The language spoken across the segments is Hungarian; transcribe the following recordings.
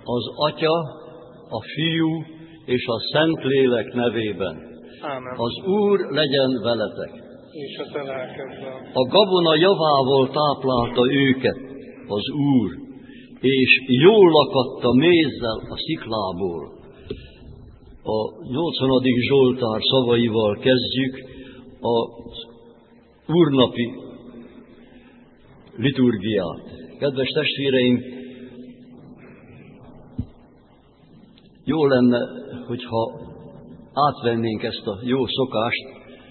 Az Atya, a Fiú és a Szentlélek nevében. Ámen. Az Úr legyen veletek. És a te lelkeddel. A gabona javával táplálta őket az Úr, és jól lakadt a mézzel a sziklából. A 80. Zsoltár szavaival kezdjük az úrnapi liturgiát. Kedves testvéreim, jó lenne, hogyha átvennénk ezt a jó szokást.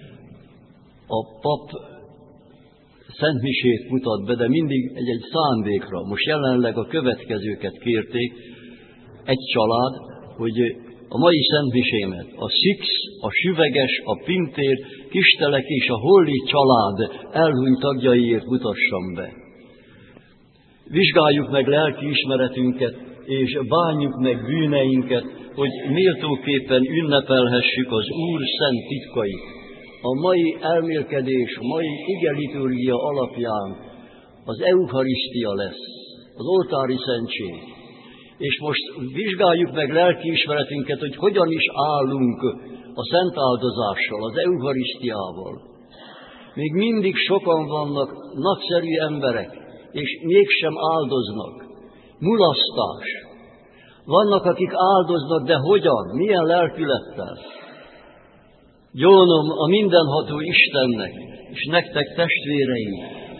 A pap szentmisét mutat be, de mindig egy szándékra. Most jelenleg a következőket kérték, egy család, hogy a mai szentmisémet a Six, a Süveges, a Pintér, Kistelek és a Holli család elhunyt tagjaiért mutassam be. Vizsgáljuk meg lelkiismeretünket, és bánjuk meg bűneinket, hogy méltóképpen ünnepelhessük az Úr szent titkait. A mai elmélkedés, a mai igeliturgia alapján az Eucharisztia lesz, az oltári szentség. És most vizsgáljuk meg lelkiismeretünket, hogy hogyan is állunk a szent áldozással, az Eucharisztiával. Még mindig sokan vannak nagyszerű emberek, és mégsem áldoznak. Mulasztás. Vannak, akik áldoznak, de hogyan? Milyen lelkülettel? Gyónom a mindenható Istennek, és nektek testvéreim.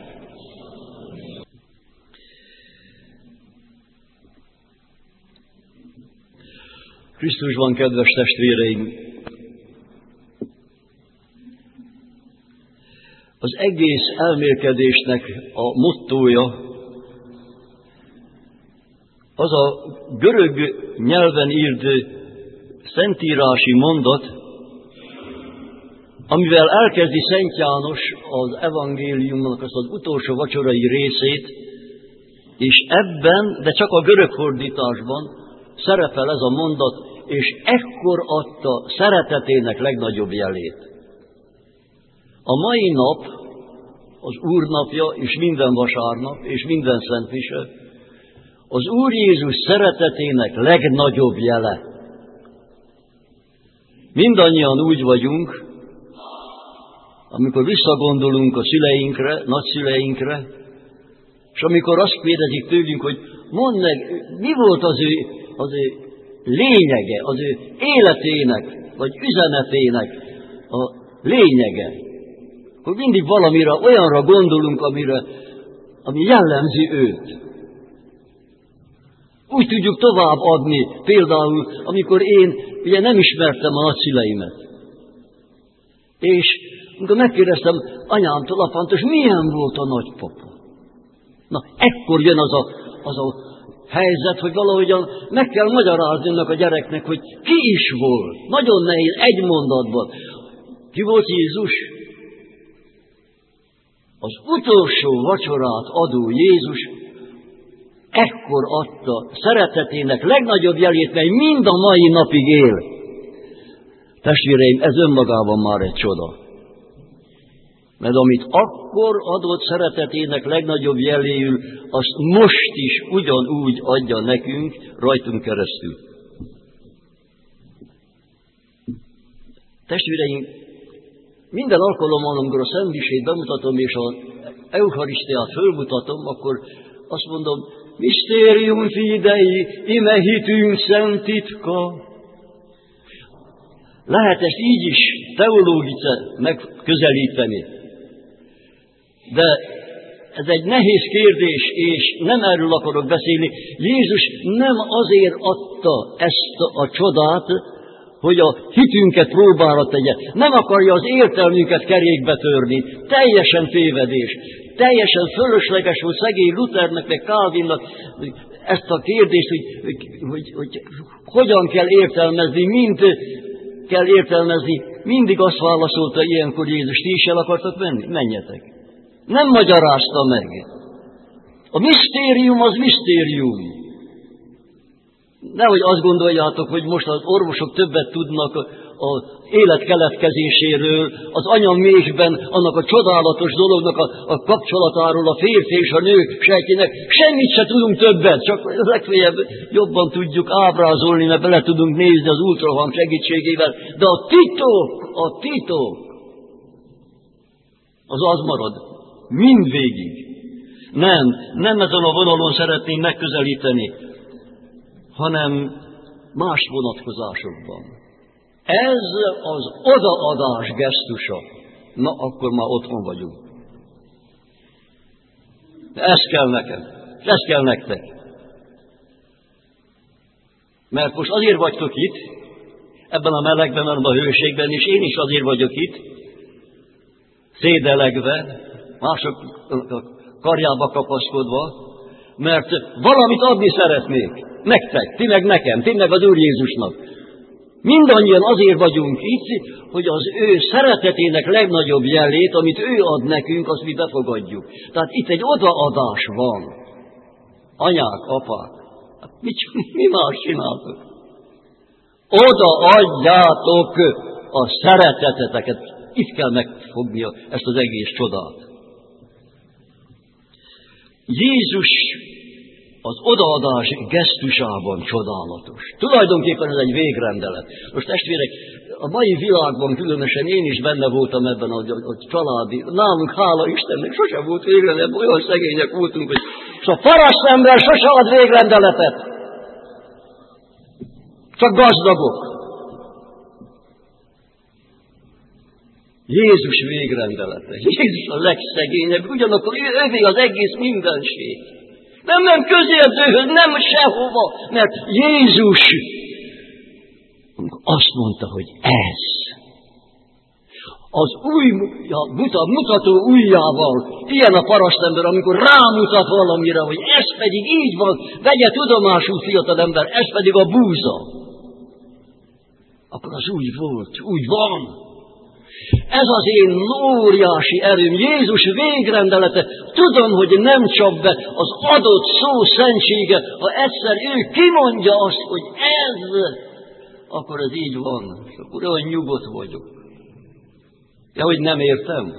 Krisztusban, kedves testvéreim, az egész elmélkedésnek a mottója az a görög nyelven írt szentírási mondat, amivel elkezdi Szent János az evangéliumnak az utolsó vacsorai részét, és ebben, de csak a görög fordításban szerepel ez a mondat, és ekkor adta szeretetének legnagyobb jelét. A mai nap, az Úr napja, és minden vasárnap, és minden szentmise, az Úr Jézus szeretetének legnagyobb jele. Mindannyian úgy vagyunk, amikor visszagondolunk a szüleinkre, nagyszüleinkre, és amikor azt kérdezik tőlünk, hogy mondd meg, mi volt az ő lényege, az ő életének, vagy üzenetének a lényege, akkor mindig valamire, olyanra gondolunk, ami jellemzi őt. Úgy tudjuk továbbadni, például, amikor én ugye nem ismertem a nagyszüleimet. És amikor megkérdeztem anyámtól, apámtól, és milyen volt a nagypapa? Na, ekkor jön az a helyzet, hogy valahogyan meg kell magyarázni annak a gyereknek, hogy ki is volt. Nagyon nehéz, egy mondatban. Ki volt Jézus? Az utolsó vacsorát adó Jézus ekkor adta szeretetének legnagyobb jelét, mely mind a mai napig él. Testvéreim, ez önmagában már egy csoda. Mert amit akkor adott szeretetének legnagyobb jeléül, azt most is ugyanúgy adja nekünk, rajtunk keresztül. Testvéreim, minden alkalommal, amikor a szentmisét bemutatom, és az Eucharisztiát fölmutatom, akkor azt mondom, Mysterium fidei, ime hitünk szent titka. Lehet ezt így is teológice megközelíteni. De ez egy nehéz kérdés, és nem erről akarok beszélni. Jézus nem azért adta ezt a csodát, hogy a hitünket próbára tegye. Nem akarja az értelmünket kerékbe törni. Teljesen tévedés. Teljesen fölösleges volt szegény Luthernek, meg Calvinnak ezt a kérdést, hogy hogyan kell értelmezni, mint kell értelmezni. Mindig azt válaszolta ilyenkor Jézus, ti is el akartak menni? Menjetek. Nem magyarázta meg. A misztérium az misztérium. Nehogy azt gondoljátok, hogy most az orvosok többet tudnak az élet keletkezéséről, az anya méhben, annak a csodálatos dolognak a kapcsolatáról, a férfi és a nő sejtjének. Semmit se tudunk többet, csak legfeljebb jobban tudjuk ábrázolni, mert bele tudunk nézni az ultrahang segítségével. De a titok, az marad. Mindvégig. Nem ezen a vonalon szeretném megközelíteni, hanem más vonatkozásokban. Ez az odaadás gesztusa. Na, akkor már otthon vagyunk. Ez kell nekem, ez kell nektek. Mert most azért vagytok itt, ebben a melegben, ebben a hőségben, és én is azért vagyok itt, szédelegve, mások karjába kapaszkodva, mert valamit adni szeretnék. Nektek, ti meg nekem, ti meg az Úr Jézusnak. Mindannyian azért vagyunk itt, hogy az ő szeretetének legnagyobb jelét, amit ő ad nekünk, azt mi befogadjuk. Tehát itt egy odaadás van. Anyák, apák, mi más csináltok? Odaadjátok a szereteteteket. Itt kell megfognia ezt az egész csodát. Jézus az odaadás gesztusában csodálatos. Tulajdonképpen ez egy végrendelet. Most testvérek, a mai világban különösen én is benne voltam ebben a családi. Nálunk, hála Istennek, sosem volt végrendelet, olyan szegények voltunk, hogy és a paraszt ember sose ad végrendeletet. Csak gazdagok. Jézus végrendelete. Jézus a legszegényebb, ugyanakkor övé az egész mindenség. Nem közérzőhöz, nem sehova, mert Jézus azt mondta, hogy ez. Az mutató ujjával, ilyen a parasztember, amikor rámutat valamire, hogy ez pedig így van, vegye tudomásul, fiatalember, ez pedig a búza. Akkor az úgy volt, úgy van. Ez az én óriási erőm, Jézus végrendelete. Tudom, hogy nem csap be az adott szó szentsége, ha egyszer ő kimondja azt, hogy ez, akkor ez így van. És akkor olyan nyugodt vagyok. Ja, hogy nem értem?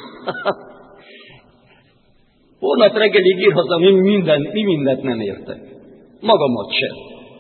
Holnap reggelig írhatom, mi mindent nem értek. Magamat sem.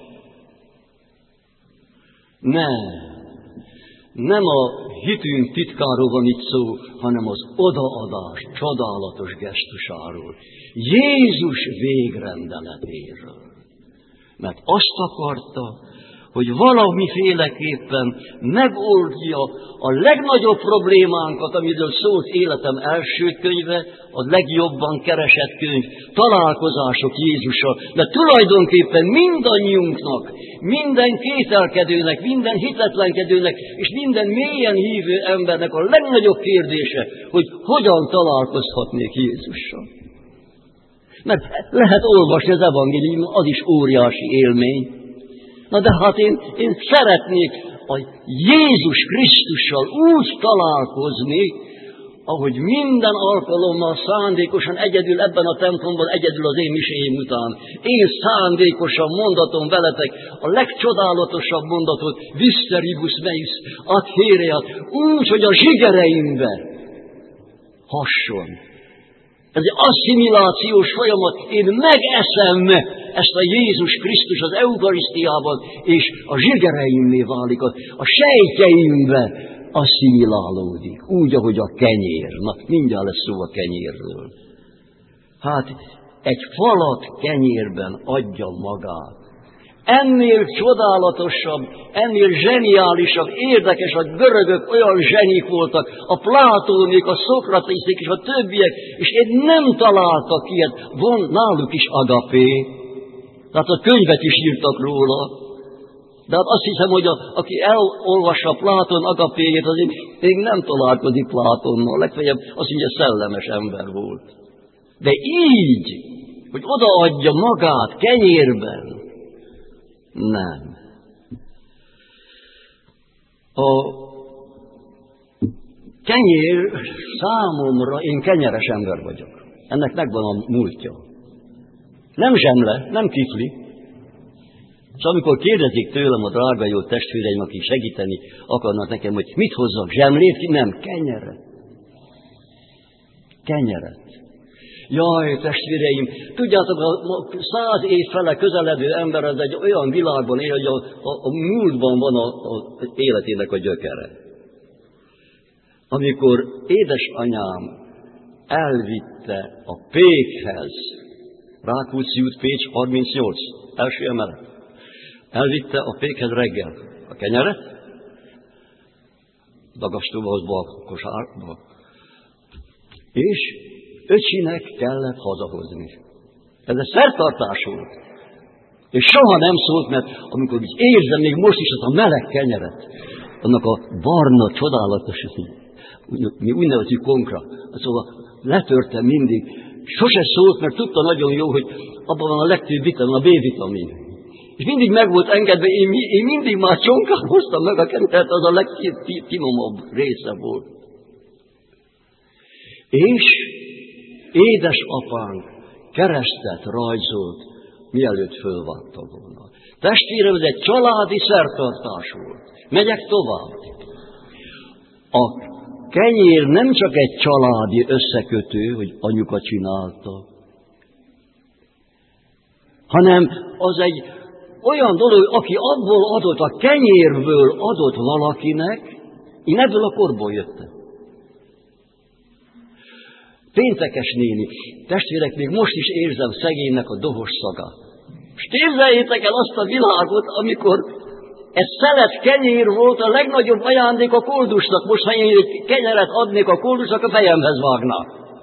Nem a hitünk titkáról van itt szó, hanem az odaadás csodálatos gesztusáról. Jézus végrendeletéről. Mert azt akarta, hogy valamiféleképpen megoldja a legnagyobb problémánkat, amiről szólt életem első könyve, a legjobban keresett könyv, találkozások Jézussal. De tulajdonképpen mindannyiunknak, minden kételkedőnek, minden hitetlenkedőnek, és minden mélyen hívő embernek a legnagyobb kérdése, hogy hogyan találkozhatnék Jézussal. Mert lehet olvasni az evangélium, az is óriási élmény. Na de hát én szeretnék a Jézus Krisztussal úgy találkozni, ahogy minden alkalommal szándékosan egyedül ebben a templomban, egyedül az én miséim után. Én szándékosan mondatom veletek a legcsodálatosabb mondatot, Viszeribus meis ad héreat, úgy, hogy a zsigereimbe hasson. Ez egy asszimilációs folyamat. Én megeszem ezt a Jézus Krisztus az eukarisztiában, és a zsigereimmé válik, a sejtjeimbe asszimilálódik, úgy, ahogy a kenyér. Na, mindjárt lesz szó a kenyérről. Hát, egy falat kenyérben adja magát. Ennél csodálatosabb, ennél zseniálisabb, érdekes, a görögök olyan zsenik voltak, a Plátónék, a Szokratészék és a többiek, és én nem találtak ilyet. Van náluk is agapé, tehát a könyvet is írtak róla. De hát azt hiszem, hogy aki elolvassa Plátón agapéjét, azért még nem találkozik Plátonnal, legfeljebb azt mondja, szellemes ember volt. De így, hogy odaadja magát kenyérben, nem. A kenyér számomra, én kenyeres ember vagyok. Ennek megvan a múltja. Nem zsemle, nem kifli. És amikor kérdezik tőlem a drága jó testvéreim, akik segíteni akarnak nekem, hogy mit hozzak, zsemlét ki? Nem, kenyeret. Kenyeret. Jaj, testvéreim, tudjátok, a 100 év fele közeledő ember az egy olyan világban él, hogy a múltban van az életének a gyökere. Amikor édesanyám elvitte a Pékhez, Rákóczi út, Pécs, 38, első emelet, elvitte a Pékhez reggel a kenyeret, dagastóba hozva a kosárba, és öcsinek kellett hazahozni. Ez egy szertartás volt. És soha nem szólt, mert amikor így érzem még most is azt a meleg kenyeret, annak a barna, csodálatos, mi úgy nevezzük konkra, szóval letörtem mindig. Sose szólt, mert tudta nagyon jó, hogy abban van a legtöbb vitamin, a B-vitamin. És mindig meg volt engedve, én mindig már csonkán hoztam meg a kenyeret, az a legfinomabb része volt. És édesapánk keresztet rajzolt, mielőtt fölvágta volna. Testvérem, ez egy családi szertartás volt. Megyek tovább. A kenyér nem csak egy családi összekötő, hogy anyuka csinálta, hanem az egy olyan dolog, aki abból adott, a kenyérből adott valakinek, én ebből a korból jöttem. Péntekes néni, testvérek, még most is érzem szegénynek a dohos szagát. És képzeljétek el azt a világot, amikor egy szelet kenyér volt a legnagyobb ajándék a koldusnak. Most, ha én egy kenyeret adnék a koldusnak, a fejemhez vágná.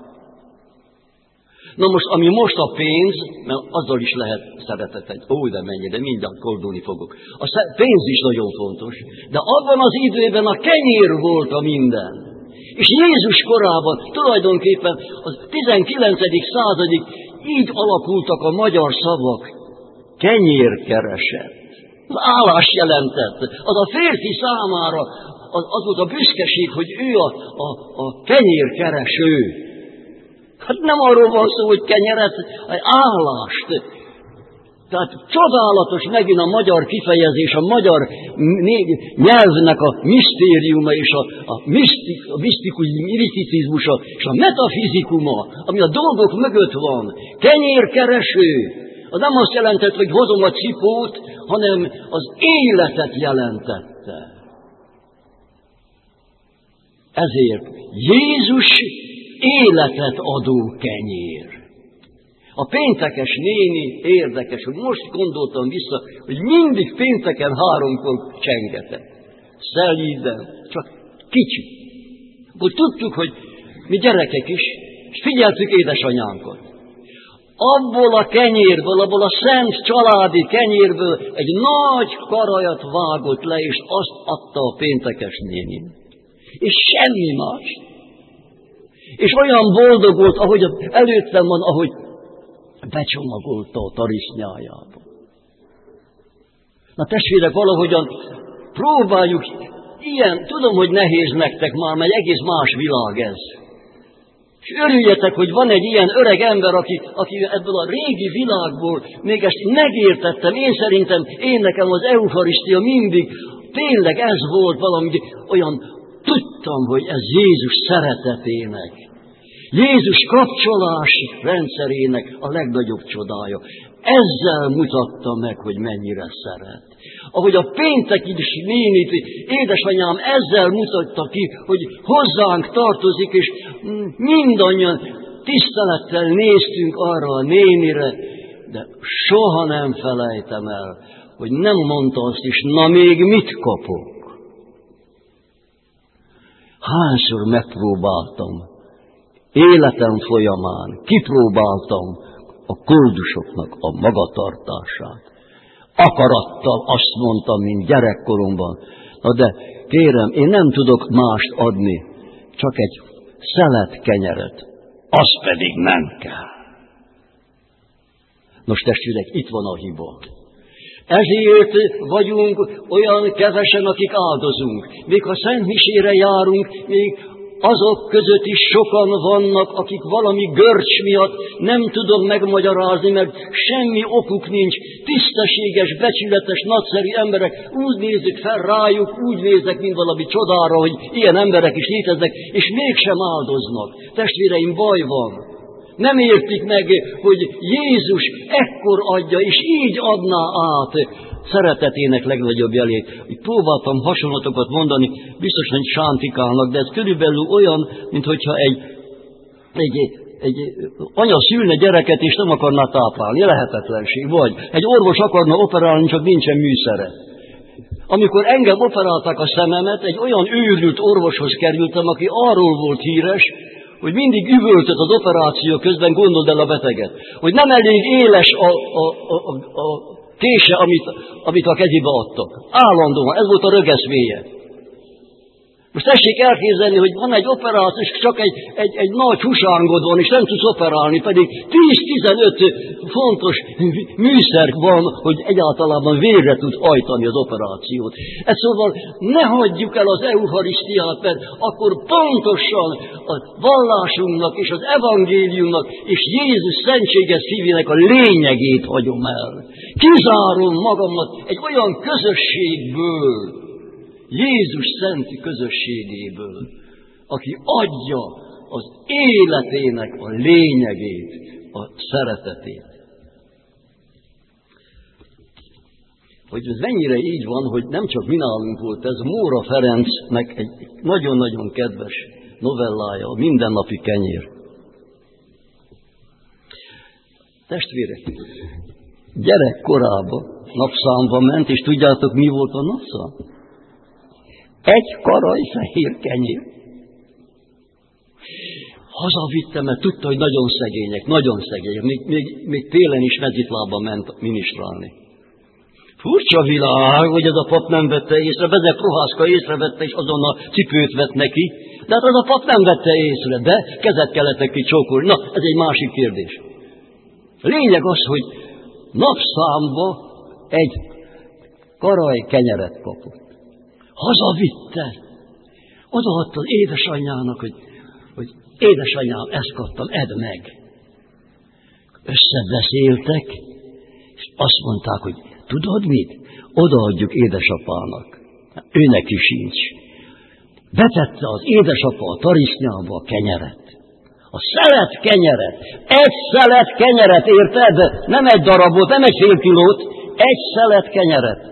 Na most, ami most a pénz, mert azzal is lehet szeretetet, de mennyi, de mindjárt koldulni fogok. A pénz is nagyon fontos, de abban az időben a kenyér volt a minden. És Jézus korában tulajdonképpen a 19. századig így alakultak a magyar szavak. Kenyérkeresett. Az állás jelentett. Az a férfi számára az volt a büszkeség, hogy ő a kenyérkereső. Hát nem arról van szó, hogy kenyeret, hanem állást. Tehát csodálatos megint a magyar kifejezés, a magyar nyelvnek a misztériuma és a miszticizmusa és a metafizikuma, ami a dolgok mögött van. Kenyérkereső. Az nem azt jelentett, hogy hozom a cipót, hanem az életet jelentette. Ezért Jézus életet adó kenyér. A péntekes néni érdekes, hogy most gondoltam vissza, hogy mindig pénteken 3-kor csengetett. Szelíden, csak kicsi. Úgy tudtuk, hogy mi gyerekek is, és figyeltük édesanyánkat. Abból a kenyérből, abból a szent családi kenyérből egy nagy karajat vágott le, és azt adta a péntekes néni. És semmi más. És olyan boldog volt, ahogy előttem van, ahogy becsomagolta a tarisznyájába. Na testvérek, valahogyan próbáljuk ilyen, tudom, hogy nehéz nektek már, mert egész más világ ez. És örüljetek, hogy van egy ilyen öreg ember, aki ebből a régi világból még ezt megértettem. Én szerintem, nekem az eucharisztia mindig tényleg ez volt valami, olyan tudtam, hogy ez Jézus szeretetének, Jézus kapcsolási rendszerének a legnagyobb csodája. Ezzel mutatta meg, hogy mennyire szeret. Ahogy a pénteki nénit, édesanyám ezzel mutatta ki, hogy hozzánk tartozik, és mindannyian tisztelettel néztünk arra a nénire, de soha nem felejtem el, hogy nem mondta azt is, na még mit kapok? Hányszor megpróbáltam, életem folyamán kipróbáltam a koldusoknak a magatartását. Akarattal azt mondtam, mint gyerekkoromban. Na de kérem, én nem tudok mást adni, csak egy szelet kenyeret. Az pedig nem kell. Nos testvérek, itt van a hiba. Ezért vagyunk olyan kevesen, akik áldozunk. Még ha szentmisére járunk, még azok között is sokan vannak, akik valami görcs miatt nem tudom megmagyarázni, mert semmi okuk nincs. Tisztességes, becsületes, nagyszerű emberek, úgy nézik fel rájuk, úgy néznek, mint valami csodára, hogy ilyen emberek is léteznek, és mégsem áldoznak. Testvéreim, baj van. Nem értik meg, hogy Jézus ekkor adja, és így adná át szeretetének legnagyobb jelét. Próbáltam hasonlatokat mondani, biztos, hogy sántikálnak, de ez körülbelül olyan, mintha egy anya szülne gyereket, és nem akarná táplálni. Lehetetlenség. Vagy egy orvos akarna operálni, csak nincsen műszere. Amikor engem operálták a szememet, egy olyan őrült orvoshoz kerültem, aki arról volt híres, hogy mindig üvöltött az operáció közben, gondold el a beteget. Hogy nem elég éles a kése, amit a kezébe adtak. Állandóan, ez volt a rögeszméje. Most tessék elképzelni, hogy van egy operáció, és csak egy nagy husángod van, és nem tudsz operálni, pedig 10-15 fontos műszer van, hogy egyáltalában végre tud hajtani az operációt. Ez szóval ne hagyjuk el az eucharisztiát, mert akkor pontosan a vallásunknak és az evangéliumnak és Jézus szentséges szívének a lényegét hagyom el. Kizárom magamat egy olyan közösségből, Jézus szent közösségéből, aki adja az életének a lényegét, a szeretetét. Hogy ez mennyire így van, hogy nem csak mi nálunk volt ez, Móra Ferencnek egy nagyon-nagyon kedves novellája, a Mindennapi kenyér. Testvérek, gyerekkorában napszámba ment, és tudjátok, mi volt a napszám? Egy karaj fehér kenyér. Hazavittem, mert tudta, hogy nagyon szegények. Még télen is mezitlábban ment ministrálni. Furcsa világ, hogy ez a pap nem vette észre. Bezek Prohászka észrevette, és azonnal cipőt vett neki. De hát az a pap nem vette észre, de kezet kellett neki csókolni. Na, ez egy másik kérdés. A lényeg az, hogy napszámba egy karaj kenyeret kapott. Hazavitte. Odaadta az édesanyjának, hogy édesanyám, ezt kaptam, edd meg. Összebeszéltek, és azt mondták, hogy tudod mit? Odaadjuk édesapának. Ő neki sincs. Betette az édesapa a tarisznyába a kenyeret. A szelet kenyeret. Egy szelet kenyeret, érted? Nem egy darabot, nem egy fél kilót, egy szelet kenyeret.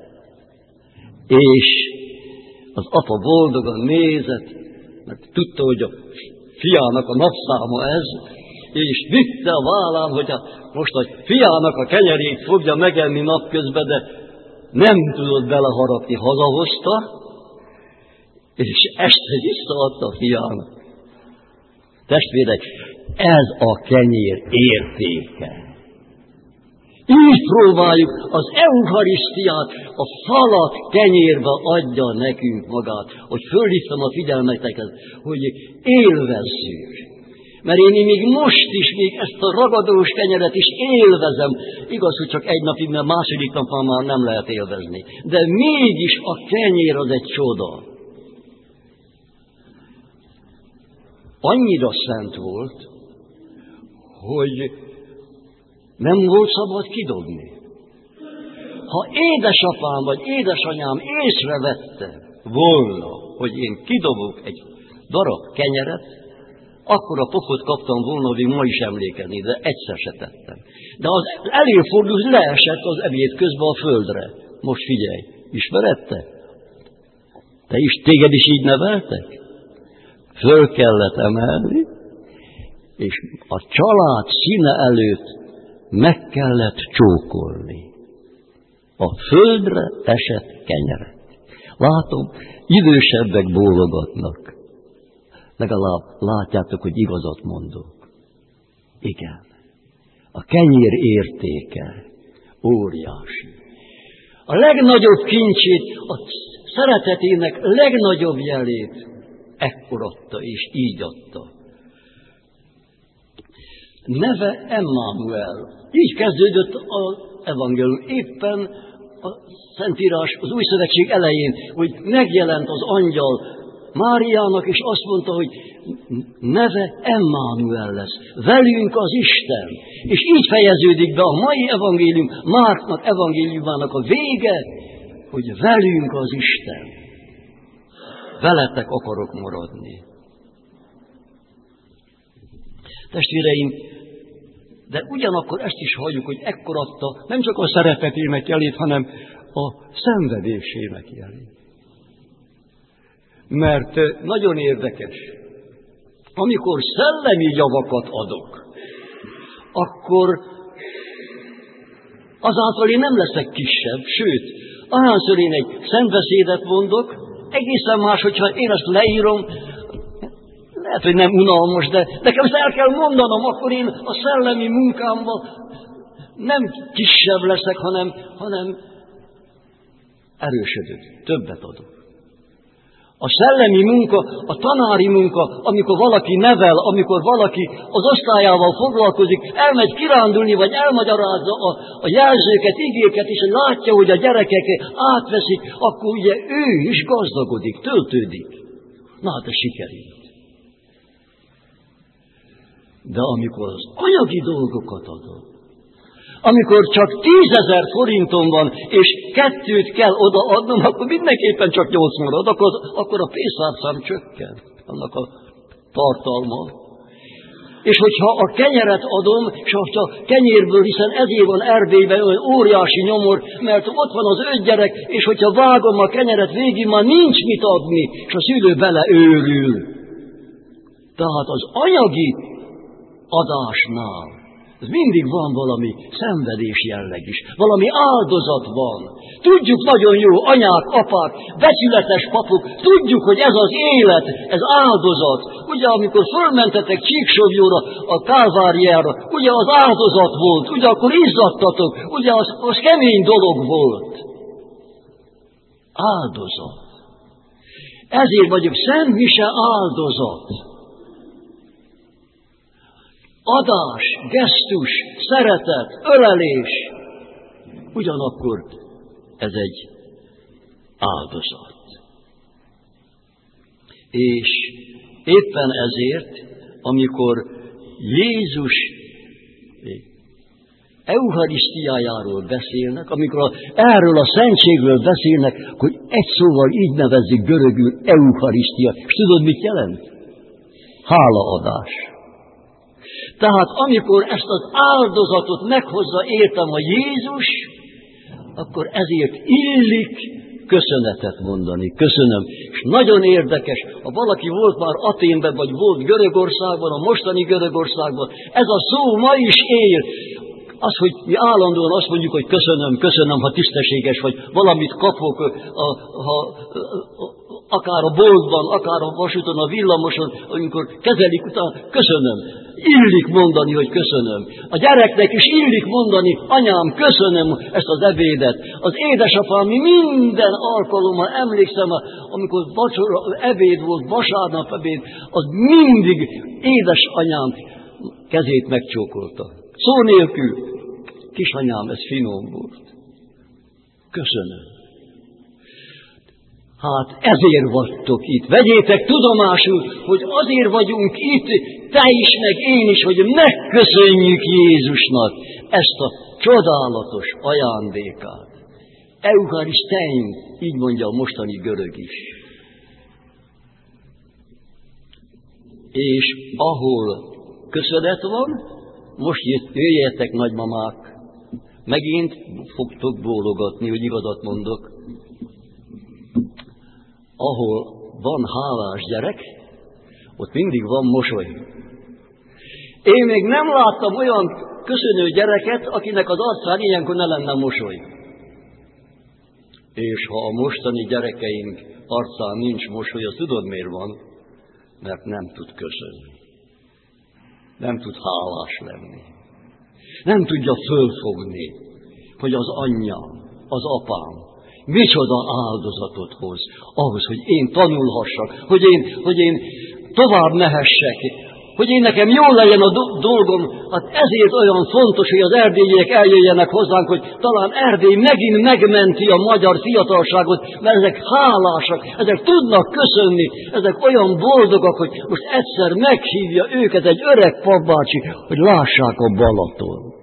És az apa boldogan nézett, mert tudta, hogy a fiának a napszáma ez, és vitte a vállán, hogy most a fiának a kenyerét fogja megenni napközben, de nem tudott beleharapni, hazahozta, és este visszaadta a fiának. Testvérek, ez a kenyér értéke. Így próbáljuk az eucharisztiát, a falat kenyérbe adja nekünk magát, hogy fölhívtam a figyelmeteket, hogy élvezzük. Mert én még most is, még ezt a ragadós kenyeret is élvezem. Igaz, hogy csak egy napig, mert második napon már nem lehet élvezni. De mégis a kenyér az egy csoda. Annyira szent volt, hogy nem volt szabad kidobni. Ha édesapám vagy édesanyám észrevette volna, hogy én kidobok egy darab kenyeret, akkor a pofot kaptam volna, hogy ma is emlékezni, de egyszer se tettem. De az előfordul, hogy leesett az ebéd közben a földre. Most figyelj, ismered te? Téged is így neveltek? Föl kellett emelni, és a család színe előtt meg kellett csókolni a földre esett kenyeret. Látom, idősebbek bólogatnak. Legalább látjátok, hogy igazat mondok. Igen. A kenyér értéke óriási. A legnagyobb kincsét, a szeretetének legnagyobb jelét ekkor adta, és így adta. Neve Emmanuel. Így kezdődött az evangélium. Éppen a Szentírás az Új Szövetség elején, hogy megjelent az angyal Máriának, és azt mondta, hogy neve Emmanuel lesz. Velünk az Isten. És így fejeződik be a mai evangélium, Márknak evangéliumának a vége, hogy velünk az Isten. Veletek akarok maradni. Testvéreim, de ugyanakkor ezt is halljuk, hogy ekkor adta nem csak a szeretetének jelét, hanem a szenvedésének jelét. Mert nagyon érdekes, amikor szellemi javakat adok, akkor azáltal én nem leszek kisebb, sőt, ahányszor én egy szentbeszédet mondok, egészen más, hogyha én ezt leírom, lehet, hogy nem unalmas, de nekem ezt el kell mondanom, akkor én a szellemi munkámban nem kisebb leszek, hanem erősödök, többet adok. A szellemi munka, a tanári munka, amikor valaki nevel, amikor valaki az osztályával foglalkozik, elmegy kirándulni, vagy elmagyarázza a jelzőket, igéket, és látja, hogy a gyerekek átveszik, akkor ugye ő is gazdagodik, töltődik. Na hát ez sikerült. De amikor az anyagi dolgokat adod, amikor csak 10 000 forintom van, és 2 kell odaadnom, akkor mindenképpen csak 8 marad, akkor a pénztárcám csökken, annak a tartalma. És hogyha a kenyeret adom, és hogyha kenyérből, hiszen ezért van Erdélyben olyan óriási nyomor, mert ott van az 5 gyerek, és hogyha vágom a kenyeret végig, már nincs mit adni, és a szülő beleőrül. Tehát az anyagi adásnál mindig van valami szenvedés jelleg is, valami áldozat van. Tudjuk nagyon jó, anyák, apák, becsületes papok, tudjuk, hogy ez az élet, ez áldozat. Ugye, amikor fölmentetek Csíksovjóra, a Kálváriára, ugye az áldozat volt, ugye akkor izzadtatok, ugye az kemény dolog volt. Áldozat. Ezért vagyok Szent Mise áldozat. Adás, gesztus, szeretet, ölelés, ugyanakkor ez egy áldozat. És éppen ezért, amikor Jézus eucharisztiájáról beszélnek, amikor erről a szentségről beszélnek, hogy egy szóval így nevezik görögül eucharisztia. És tudod, mit jelent? Hálaadás. Tehát amikor ezt az áldozatot meghozza értem a Jézus, akkor ezért illik köszönetet mondani. Köszönöm. És nagyon érdekes, ha valaki volt már Athénben, vagy volt Görögországban, a mostani Görögországban, ez a szó ma is él. Az, hogy mi állandóan azt mondjuk, hogy köszönöm, köszönöm, ha tisztességes vagy, valamit kapok, akár a boltban, akár a vasúton, a villamoson, amikor kezelik utána, köszönöm. Illik mondani, hogy köszönöm. A gyereknek is illik mondani, anyám, köszönöm ezt az ebédet. Az édesapám minden alkalommal emlékszem, amikor ebéd volt, vasárnap ebéd, az mindig édesanyám kezét megcsókolta. Szó nélkül, kisanyám, ez finom volt. Köszönöm. Hát ezért vagytok itt. Vegyétek tudomásul, hogy azért vagyunk itt, te is, meg én is, hogy megköszönjük Jézusnak ezt a csodálatos ajándékát. Eucharisztein, így mondja a mostani görög is. És ahol köszönet van, most jöjjetek, nagymamák, megint fogtok bólogatni, hogy igazat mondok. Ahol van hálás gyerek, ott mindig van mosoly. Én még nem láttam olyan köszönő gyereket, akinek az arcán ilyenkor ne lenne mosoly. És ha a mostani gyerekeink arcán nincs mosoly, az tudod miért van? Mert nem tud köszönni. Nem tud hálás lenni. Nem tudja fölfogni, hogy az anyja, az apám micsoda áldozatot hoz ahhoz, hogy én tanulhassak, hogy én tovább mehessek, hogy én nekem jól legyen a dolgom, hát ezért olyan fontos, hogy az erdélyiek eljöjjenek hozzánk, hogy talán Erdély megint megmenti a magyar fiatalságot, mert ezek hálásak, ezek tudnak köszönni, ezek olyan boldogak, hogy most egyszer meghívja őket egy öreg papbácsi, hogy lássák a Balatont.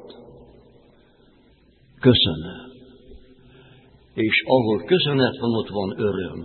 Köszönöm. És ahol köszönet van, ott van öröm.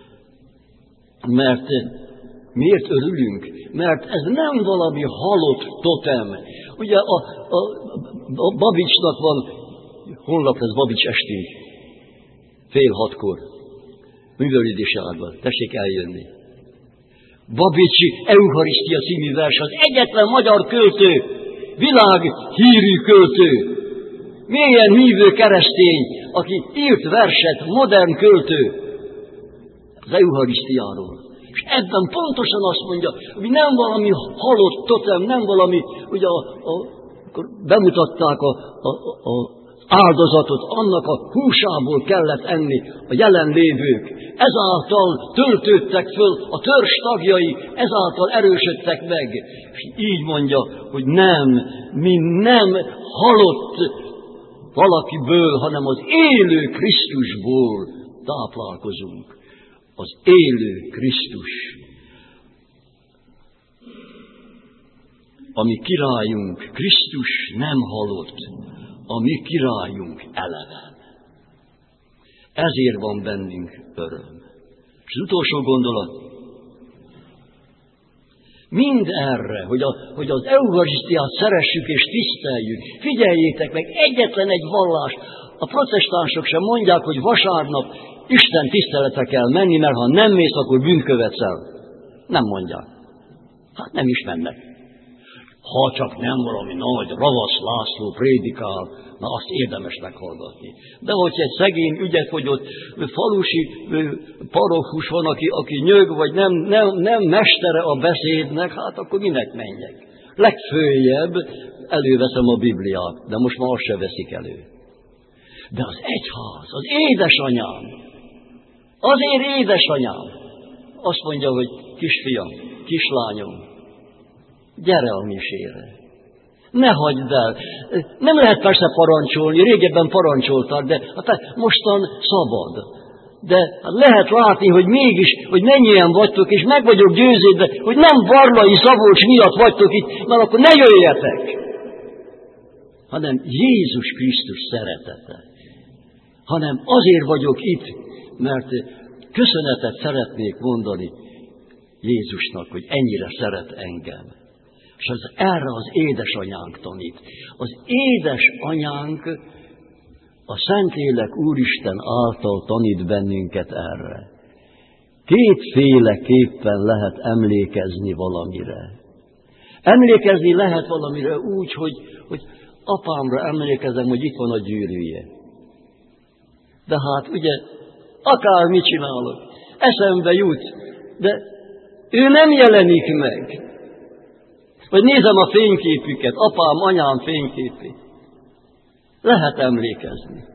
Mert miért örülünk? Mert ez nem valami halott totem. Ugye a Babicsnak van, holnap lesz Babics esti, 5:30 művelődésában. Tessék eljönni. Babicsi Eucharisztia című vers, az egyetlen magyar költő, világhírű költő, mélyen hívő keresztény, aki írt verset, modern költő az Eucharisztiáról. És ebben pontosan azt mondja, hogy nem valami halott totem, nem valami, ugye akkor bemutatták az áldozatot, annak a húsából kellett enni a jelenlévők. Ezáltal töltődtek föl a törzs tagjai, ezáltal erősödtek meg. És így mondja, hogy nem, mi nem halott valakiből, hanem az élő Krisztusból táplálkozunk. Az élő Krisztus. A mi királyunk, Krisztus nem halott, a mi királyunk eleven. Ezért van bennünk öröm. És az utolsó gondolat, mind erre, hogy az Eucharisztiát szeressük és tiszteljük. Figyeljétek meg, egyetlen egy vallás. A protestánsok sem mondják, hogy vasárnap Isten tiszteletre kell menni, mert ha nem mész, akkor bűnt követsz el. Nem mondják. Hát nem is mennek. Ha csak nem valami nagy Ravasz László prédikál, na azt érdemes meghallgatni. De hogyha egy szegény, ügyetfogyott falusi parochus van, aki nyög, vagy nem mestere a beszédnek, hát akkor minek menjek? Legfőjebb előveszem a Bibliát, de most már azt se veszik elő. De az egyház, az édesanyám, azért édesanyám, azt mondja, hogy kisfiam, kislányom, gyere a misére. Ne hagyd el. Nem lehet persze parancsolni, régebben parancsoltak, de hát mostan szabad. De lehet látni, hogy mégis, hogy mennyien vagytok, és meg vagyok győződve, hogy nem Barlai Szabolcs miatt vagytok itt, mert akkor ne jöjjetek, hanem Jézus Krisztus szeretete. Hanem azért vagyok itt, mert köszönetet szeretnék mondani Jézusnak, hogy ennyire szeret engem. És erre az édesanyánk tanít. Az édesanyánk a Szentlélek Úristen által tanít bennünket erre. Kétféleképpen lehet emlékezni valamire. Emlékezni lehet valamire úgy, hogy apámra emlékezem, hogy itt van a gyűrűje. De hát ugye, akármit csinálok, eszembe jut, de ő nem jelenik meg. Vagy nézem a fényképüket, apám, anyám fényképét. Lehet emlékezni.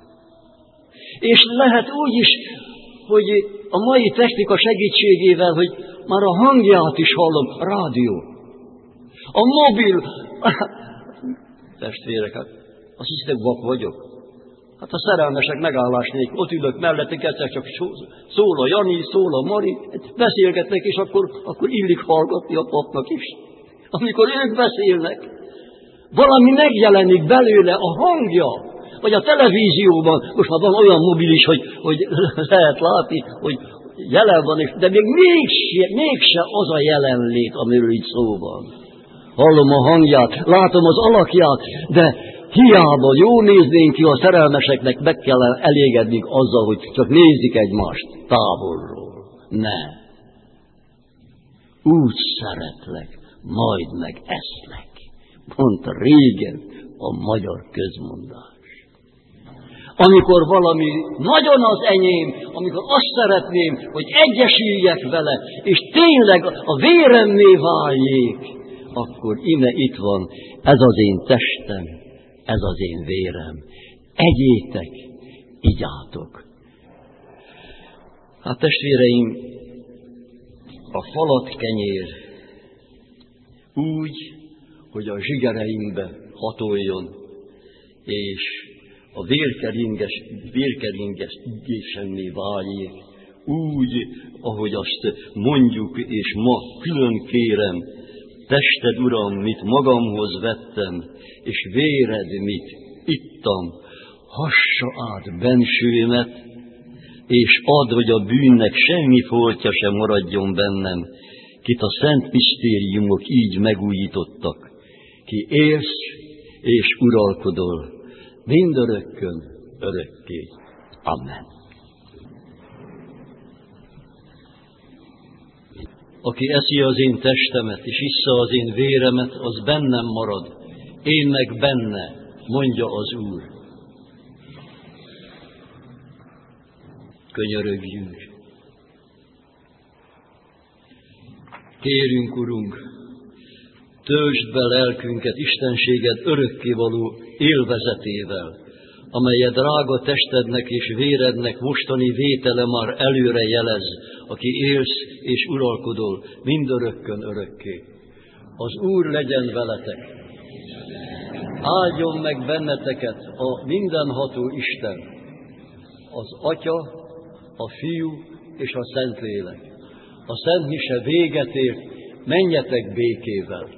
És lehet úgy is, hogy a mai technika segítségével, hogy már a hangját is hallom, a rádió. A mobil. Testvérek, hát azt hiszitek, vak vagyok. Hát a szerelmesek megállás nélkül, ott ülök mellettek, egyszer csak szól a Jani, szól a Mari, beszélgetnek, és akkor illik hallgatni a papnak is. Amikor ők beszélnek, valami megjelenik belőle a hangja, vagy a televízióban, most már van olyan mobil is, hogy lehet látni, hogy jelen van, de még mégse az a jelenlét, amiről itt szó van. Hallom a hangját, látom az alakját, de hiába jó néznénk ki, a szerelmeseknek meg kell elégednünk azzal, hogy csak nézik egymást távolról. Ne. Úgy szeretlek, majd meg eszlek, mondta régen a magyar közmondás. Amikor valami nagyon az enyém, amikor azt szeretném, hogy egyesüljek vele, és tényleg a véremmé váljék, akkor ime itt van, ez az én testem, ez az én vérem. Egyétek, igyátok. Hát testvéreim, a falat kenyér, úgy, hogy a zsigereinkbe hatoljon, és a vérkeringésenné váljék, úgy, ahogy azt mondjuk, és ma külön kérem, tested, Uram, mit magamhoz vettem, és véred, mit ittam, hassa át bensőmet, és add, hogy a bűnnek semmi foltja sem maradjon bennem, kit a szent misztériumok így megújítottak, ki élsz és uralkodol, mindörökkön örökké. Amen. Aki eszi az én testemet, és issza az én véremet, az bennem marad, én meg benne, mondja az Úr. Könyörögjünk. Kérünk, Urunk, töltsd be lelkünket istenséged örökkévaló élvezetével, amelyet drága testednek és vérednek mostani vétele már előre jelez, aki élsz és uralkodol mindörökkön örökké. Az Úr legyen veletek. Áldjon meg benneteket a mindenható Isten, az Atya, a Fiú és a Szentlélek. A Szent Mise véget ért, menjetek békével.